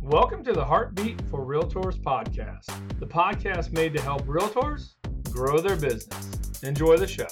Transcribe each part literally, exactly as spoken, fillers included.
Welcome to the Heartbeat for Realtors podcast, the podcast made to help realtors grow their business. Enjoy the show.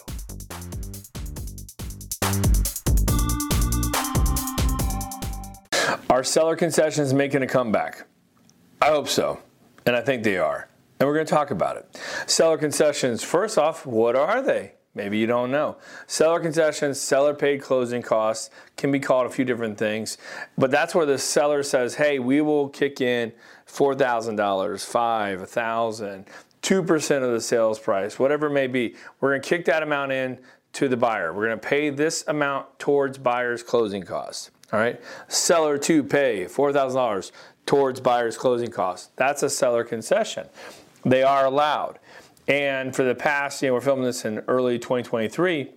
Are seller concessions making a comeback? I hope so, and I think they are. And we're going to talk about it. Seller concessions, first off, what are they? Maybe you don't know. Seller concessions, seller paid closing costs, can be called a few different things. But that's where the seller says, hey, we will kick in four thousand dollars, five thousand dollars, one thousand dollars, two percent of the sales price, whatever it may be. We're going to kick that amount in to the buyer. We're going to pay this amount towards buyer's closing costs. All right. Seller to pay four thousand dollars towards buyer's closing costs. That's a seller concession. They are allowed. And for the past, you know, we're filming this in early twenty twenty-three,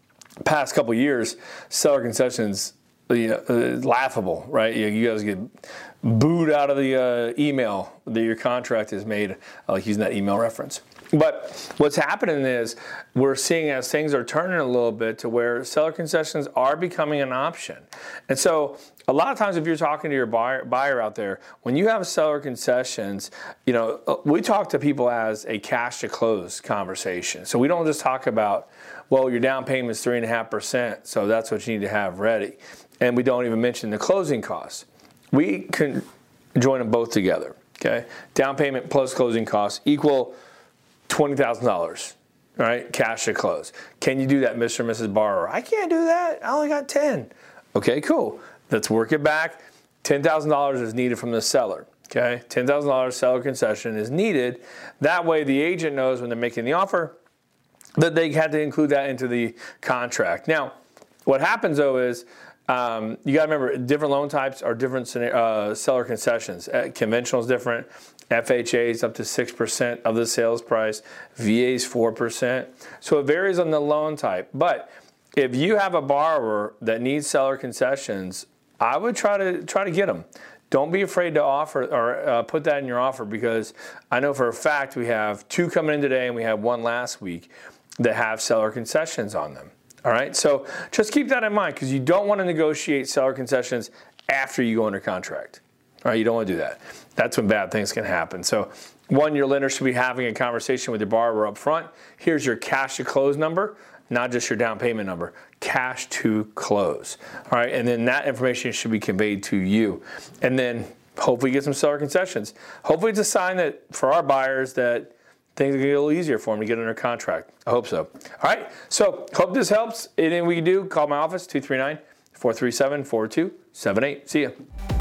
past couple years, seller concessions, you know, uh, laughable, right? You, you guys get booed out of the uh, email that your contract is made. I like using that email reference. But what's happening is we're seeing as things are turning a little bit to where seller concessions are becoming an option. And so a lot of times if you're talking to your buyer, buyer out there, when you have seller concessions, you know, we talk to people as a cash to close conversation. So we don't just talk about, well, your down payment is three point five percent, so that's what you need to have ready. And we don't even mention the closing costs. We can join them both together, okay? Down payment plus closing costs equal twenty thousand dollars, all right, cash to close. Can you do that, Mister and Missus Borrower? I can't do that. I only got ten. Okay, cool. Let's work it back. ten thousand dollars is needed from the seller, okay? ten thousand dollars seller concession is needed. That way the agent knows when they're making the offer that they had to include that into the contract. Now, what happens though is um, you got to remember different loan types are different uh, seller concessions. Uh, conventional is different. F H A is up to six percent of the sales price. V A is four percent. So it varies on the loan type. But if you have a borrower that needs seller concessions, I would try to try to get them. Don't be afraid to offer or uh, put that in your offer, because I know for a fact we have two coming in today and we had one last week that have seller concessions on them. All right, so just keep that in mind, because you don't want to negotiate seller concessions after you go under contract. All right, you don't want to do that. That's when bad things can happen. So one, your lender should be having a conversation with your borrower up front. Here's your cash to close number, not just your down payment number, cash to close. All right, and then that information should be conveyed to you. And then hopefully get some seller concessions. Hopefully it's a sign that for our buyers that things are going to get a little easier for them to get under contract. I hope so. All right, so hope this helps. Anything we can do, call my office, two three nine, four three seven, four two seven eight. See ya.